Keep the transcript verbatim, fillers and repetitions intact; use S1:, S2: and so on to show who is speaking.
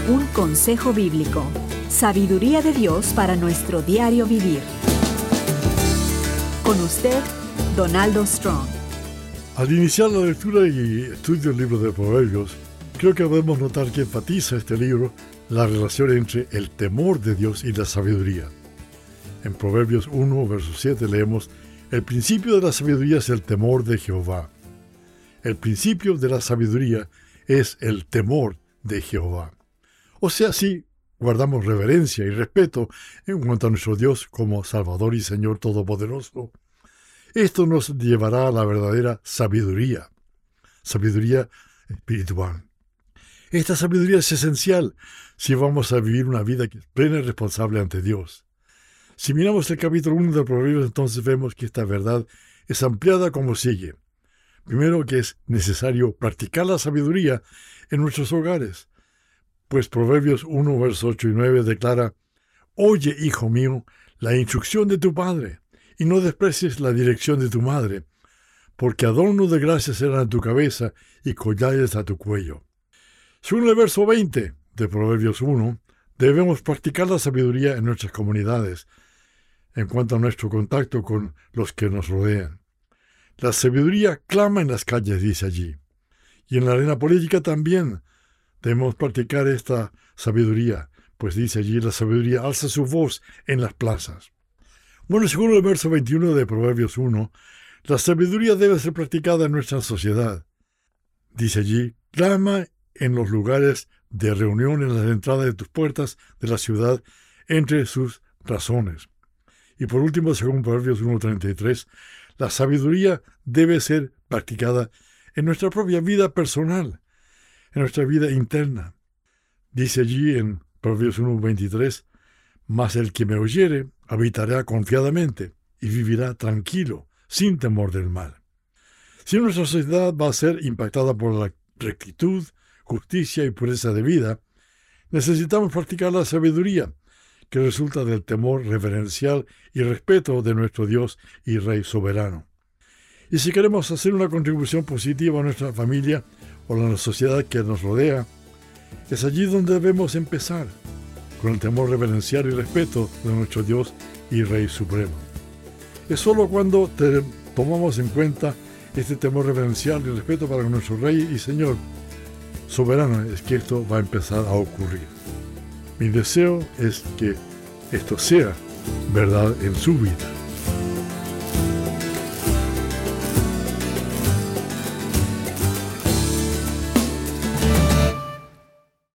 S1: Un consejo bíblico. Sabiduría de Dios para nuestro diario vivir. Con usted, Donaldo Strong.
S2: Al iniciar la lectura y estudio del libro de Proverbios, creo que podemos notar que enfatiza este libro la relación entre el temor de Dios y la sabiduría. En Proverbios uno, verso siete leemos: el principio de la sabiduría es el temor de Jehová. El principio de la sabiduría es el temor de Jehová. O sea, sí, guardamos reverencia y respeto en cuanto a nuestro Dios como Salvador y Señor Todopoderoso. Esto nos llevará a la verdadera sabiduría, sabiduría espiritual. Esta sabiduría es esencial si vamos a vivir una vida plena y responsable ante Dios. Si miramos el capítulo uno de Proverbios, entonces vemos que esta verdad es ampliada como sigue. Primero, que es necesario practicar la sabiduría en nuestros hogares. Pues Proverbios uno, versos ocho y nueve declara: oye, hijo mío, la instrucción de tu padre, y no desprecies la dirección de tu madre, porque adorno de gracia serán a tu cabeza y collares a tu cuello. Según el verso veinte de Proverbios uno, debemos practicar la sabiduría en nuestras comunidades, en cuanto a nuestro contacto con los que nos rodean. La sabiduría clama en las calles, dice allí. Y en la arena política también debemos practicar esta sabiduría, pues dice allí: la sabiduría alza su voz en las plazas. Bueno, según el verso veintiuno de Proverbios uno, la sabiduría debe ser practicada en nuestra sociedad. Dice allí: clama en los lugares de reunión, en las entradas de tus puertas de la ciudad, entre sus razones. Y por último, según Proverbios uno treinta y tres, la sabiduría debe ser practicada en nuestra propia vida personal, en nuestra vida interna. Dice allí en Proverbios uno veintitrés: mas el que me oyere habitará confiadamente y vivirá tranquilo, sin temor del mal. Si nuestra sociedad va a ser impactada por la rectitud, justicia y pureza de vida, necesitamos practicar la sabiduría que resulta del temor reverencial y respeto de nuestro Dios y Rey soberano. Y si queremos hacer una contribución positiva a nuestra familia o a la sociedad que nos rodea, es allí donde debemos empezar, con el temor reverencial y respeto de nuestro Dios y Rey supremo. Es solo cuando te tomamos en cuenta este temor reverencial y respeto para nuestro Rey y Señor soberano es que esto va a empezar a ocurrir. Mi deseo es que esto sea verdad en su vida.